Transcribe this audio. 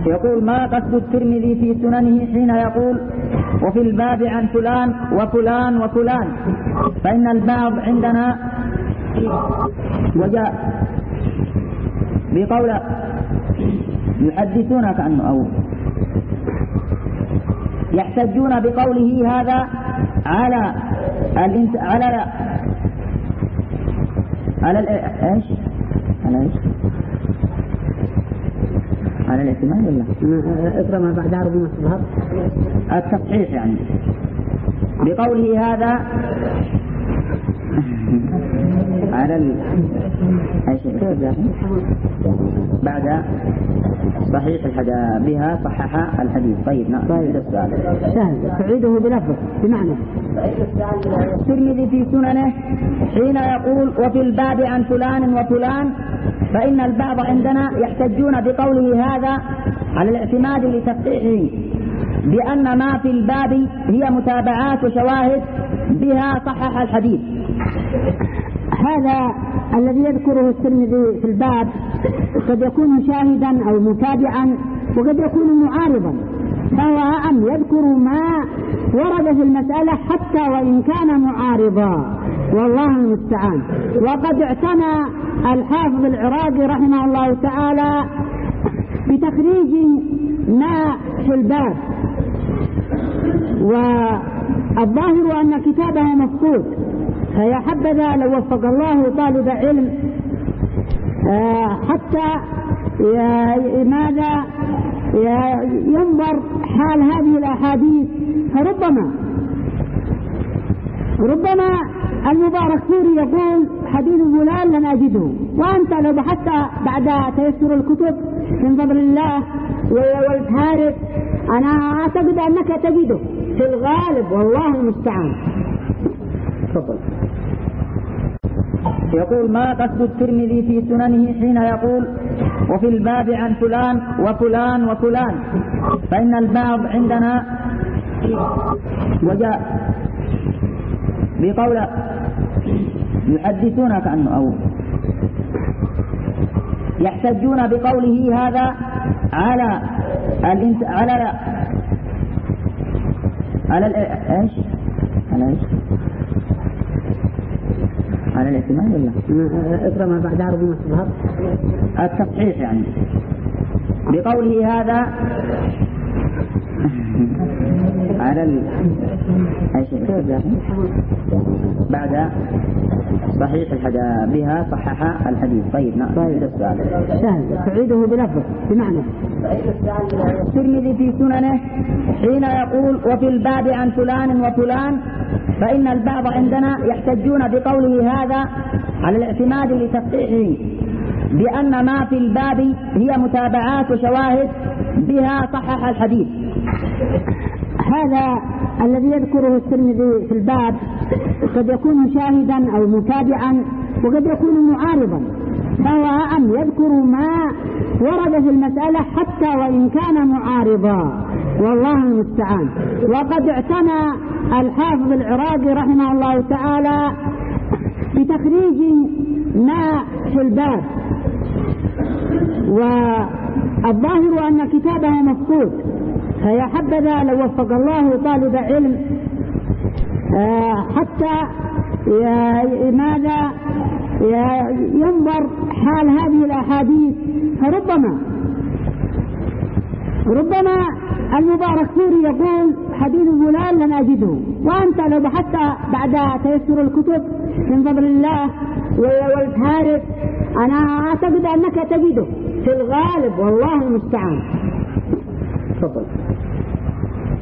يقول: ما قصد الترمذي في سننه حين يقول: وفي الباب عن فلان وفلان وفلان، فإن البعض عندنا وجاء بقول يحدثون كأنه أو يحتجون بقوله هذا على ايش؟ على الاعتماد ولا؟ اقرأ ما بعدها ربما تظهر التصحيح يعني بقوله هذا على بعد صحيح بها صحح الحديث. طيب نعم. السؤال سهل تعيده بلفظ بمعنى الترمذي في سننه حين يقول: وفي الباب عن فلان وفلان، فإن البعض عندنا يحتجون بقوله هذا على الاعتماد لتصحيحه بأن ما في الباب هي متابعات وشواهد بها صحح الحديث. هذا الذي يذكره الترمذي في الباب قد يكون مشاهدا أو متابعا وقد يكون معارضا، فهو أعم يذكر ما ورد في المسألة حتى وإن كان معارضا، والله المستعان. وقد اعتنى الحافظ العراقي رحمه الله تعالى بتخريج ما في الباب، والظاهر أن كتابه مفقود، فيا حبذا لو وفق الله طالب علم حتى ماذا ينظر حال هذه الأحاديث، فربما المبارك فوري يقول حديث فلان لم أجده، وأنت لو بحثت بعد تيسر الكتب من فضل الله والتهارب أنا أعتقد أنك تجده في الغالب، والله المستعان. تفضل. يقول: ما قصد الترمذي في سننه حين يقول: وفي الباب عن فلان وفلان وفلان، فإن البعض عندنا وجاء بقول يحدثون كأنه أو يحتجون بقوله هذا على ايش؟ على الاعتماد ولا؟ اقرأ ما بعدها ربما تظهر التصحيح يعني بقوله هذا على بعد صحيح بها صحح الحديث. طيب نعم. السؤال سهل تعيده بلفظ بمعنى الترمذي في سننه حين يقول: وفي الباب عن فلان وفلان، فإن البعض عندنا يحتجون بقوله هذا على الاعتماد لتصحيحه بأن ما في الباب هي متابعات وشواهد بها صحح الحديث. هذا الذي يذكره الترمذي في الباب قد يكون مشاهدا أو متابعا وقد يكون معارضا، فهو أعم يذكر ما ورد في المسألة حتى وإن كان معارضا، والله المستعان. وقد اعتنى الحافظ العراقي رحمه الله تعالى بتخريج ما في الباب، والظاهر أن كتابه مفقود، فيا حبذا لو وفق الله طالب علم حتى ماذا ينظر حال هذه الأحاديث، فربما المبارك فوري يقول حديث فلان لم أجده، وأنت لو بحثت بعد تيسر الكتب من فضل الله والتهارب أنا أعتقد أنك تجده في الغالب، والله المستعان. تفضل.